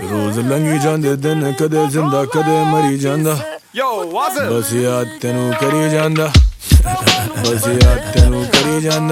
रोज लंघी जांदे दिन कदे जिंदा कदे मरी जांदा बस याद तेनू करी जांदा बस याद तेनू करी जांदा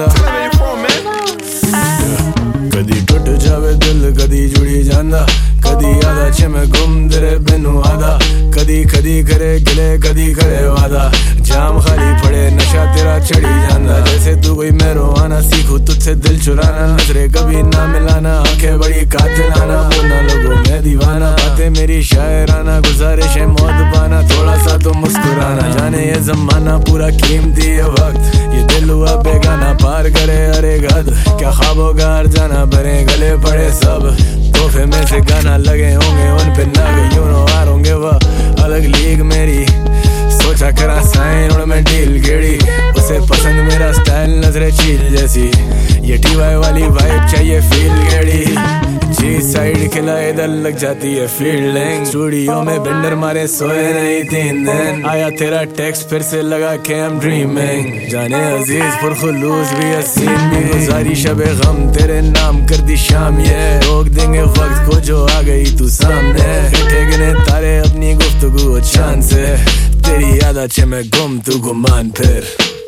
कदी टुट जावे दिल कदी जुड़ी जांदा कदी आदा में गुम तेरे बिनु आदा कदी कदी करे गिले कदी करे वादा जाम खाली पड़े नशा तेरा चढ़ी जांदा जैसे तू कोई मेहरबाना सीखू तुझसे दिल चुराना नजरे कभी ना मिलाना आंखें बड़ी कातिलाना बोलना लोगों मैं दीवाना बातें मेरी शायराना गुजारिश है मौत पाना थोड़ा सा तो मुस्कुराना जाने ये जमाना पूरा कीमती है वक्त ये दिल हुआ बेगाना पार करे अरे गद क्या ख्वाबों का जाना भरे गले पड़े सब तोहफे में से गाना लगे होंगे उन पे ना गए you know I don't give a अलग लीग मेरी सोचा करा साइन और मैं डील गेड़ी उसे पसंद मेरा स्टाइल नजरे चील जैसी ये टीवाई वाली वाइब चाहिए फील गेड़ी जी साइड खिला इधर लग जाती है फील्डिंग स्टूडियो में बेंडर मारे सोए नहीं 3 दिन आया तेरा टेक्स्ट फिर से लगा के आई एम ड्रीमिंग जाने अजीज पुरखुलूस भी हसीन भी गुजारी शबे गम तेरे नाम कर दी शाम ये रोक देंगे वक्त को जो आ गई तू सामने इकट्ठे गिने तारे अपनी गुफ्तगू चांद से तेरी याद अच्छे में गुम तू गुमान फिर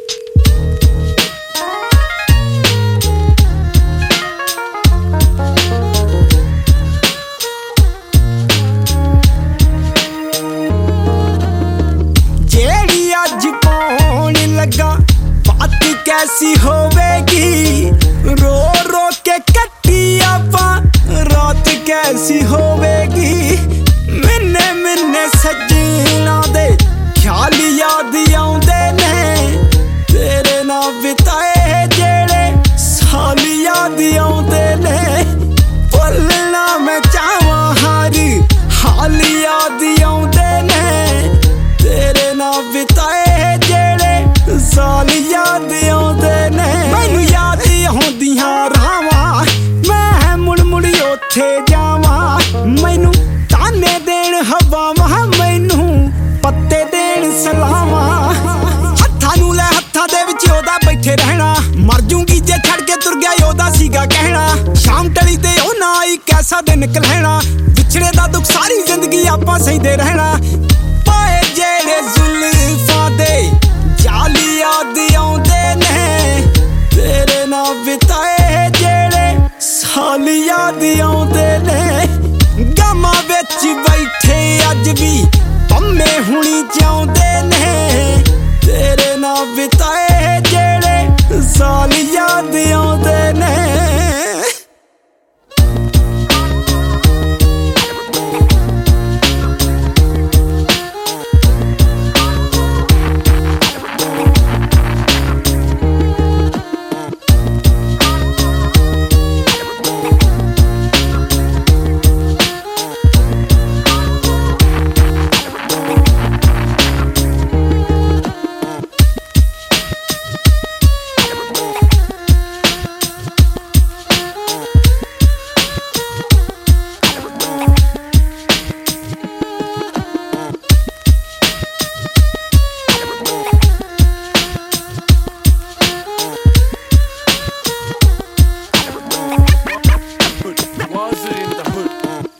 कैसी होवेगी रो रो के कट्टी आपा रात कैसी होवेगी मिन्ने मिन्ने सजना दे ख्याल याद आउंदे ने तेरे ना बिताए जेड़े साल याद आउंदे ने बोलना मैं चाहवां हारी हाल याद आउंदे ने तेरे ना बिताए जेड़े साल याद आउंदे ने मैनू याद आउंदियां रावां मैं मुड़ मुड़ उत्थे जावां मैनू ताने देण हवावां मैनू पत्ते देण सलावां हत्थां नू लै हत्थां दे विच ओदा बैठे रहना मर जूंगी जे छड़ के तुर गया ओदा सीगा कहना शाम टली ते ओ ना आई कैसा दिन निकलना विछड़े दा दुख सारी जिंदगी आपां सहीदे रहना